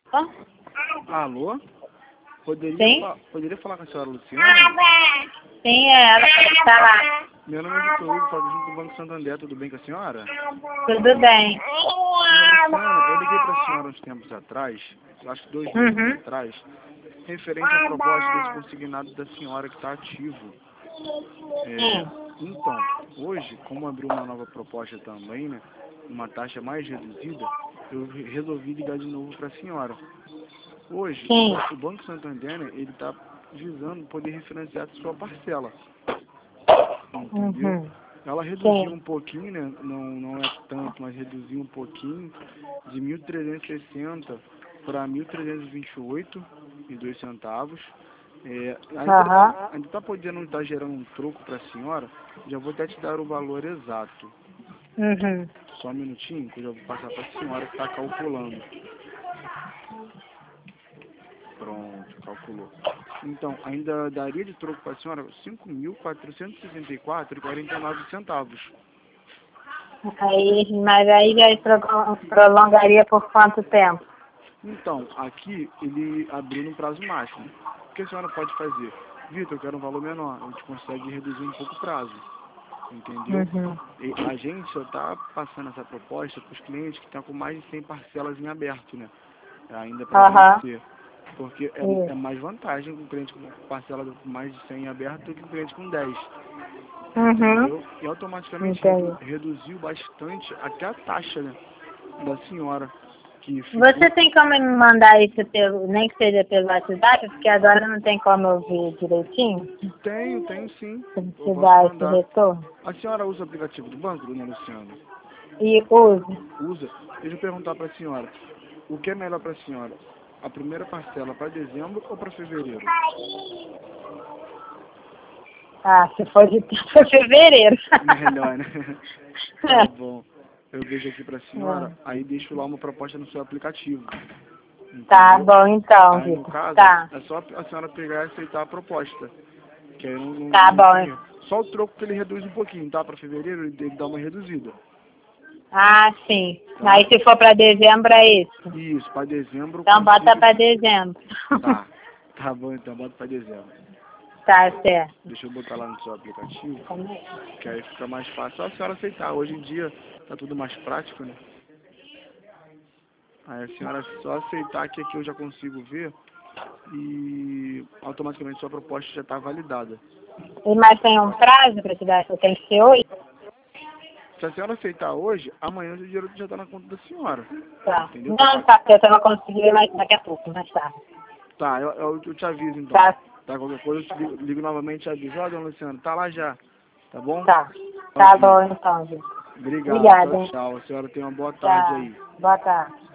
Alô? Sim? Poderia falar com a senhora Luciana? Sim, é ela que está lá. Meu nome é Vitor Hugo, falo junto do Banco Santander, tudo bem com a senhora? Tudo bem. Senhora Luciana, eu liguei para a senhora uns tempos atrás, acho que 2 meses atrás, referente à proposta desse consignado da senhora que está ativo. Então, hoje, como abriu uma nova proposta também, né, uma taxa mais reduzida, eu resolvi ligar de novo para a senhora. Hoje, o Banco Santander, né, ele está visando poder refinanciar a sua parcela. Entendeu? Ela reduziu um pouquinho, né? Não é tanto, mas reduziu um pouquinho, de 1.360 para 1.328,02. Ainda está podendo estar gerando um troco para a senhora. Já vou até te dar o valor exato. Só um minutinho, que eu já vou passar para a senhora que está calculando. Pronto, calculou. Então, ainda daria de troco para a senhora R$ 5.464,49. Mas aí já prolongaria por quanto tempo? Então, aqui ele abriu no prazo máximo. O que a senhora pode fazer? Vitor, eu quero um valor menor. A gente consegue reduzir um pouco o prazo. Entendeu? E a gente só está passando essa proposta para os clientes que estão com mais de 100 parcelas em aberto, né? Ainda para vencer. Porque é mais vantagem com um cliente com parcela de mais de 100 em aberto do que um cliente com 10. Entendeu? E automaticamente reduziu bastante até a taxa, né, da senhora. Que ficou... Você tem como me mandar isso nem que seja pelo WhatsApp, porque agora não tem como eu ver direitinho? Tenho sim. Você dá esse retorno? A senhora usa o aplicativo do banco, dona Luciana? E uso. Usa? Deixa eu perguntar para a senhora. O que é melhor para a senhora? A primeira parcela para dezembro ou para fevereiro? Se for de fevereiro. Melhor, né? Tá bom. Eu vejo aqui para a senhora, aí deixo lá uma proposta no seu aplicativo. Entendeu? Tá bom, então, aí, no Vitor. caso, é só a senhora pegar e aceitar a proposta. Que aí não tem. Só o troco que ele reduz um pouquinho, tá? Para fevereiro ele dá uma reduzida. Sim. Tá? Aí se for para dezembro é isso? Isso, para dezembro. Então bota para dezembro. Tá bom então, bota para dezembro. Tá certo. Deixa eu botar lá no seu aplicativo, que aí fica mais fácil. Só a senhora aceitar. Hoje em dia tá tudo mais prático, né? Aí a senhora só aceitar que aqui eu já consigo ver e automaticamente sua proposta já está validada. Mas tem um prazo para te dar? Tem que ser hoje? Se a senhora aceitar hoje, amanhã o dinheiro já está na conta da senhora. Tá. Entendeu? Não, tá, porque eu só vou conseguir mais daqui a pouco, mais tarde. Tá, eu te aviso então. Tá. Qualquer coisa eu te ligo novamente e aviso. Ó, dona Luciana, tá lá já. Tá bom? Tá. Tá bom então, gente. Obrigado. Obrigada. Tchau. A senhora tem uma boa tarde aí. Boa tarde.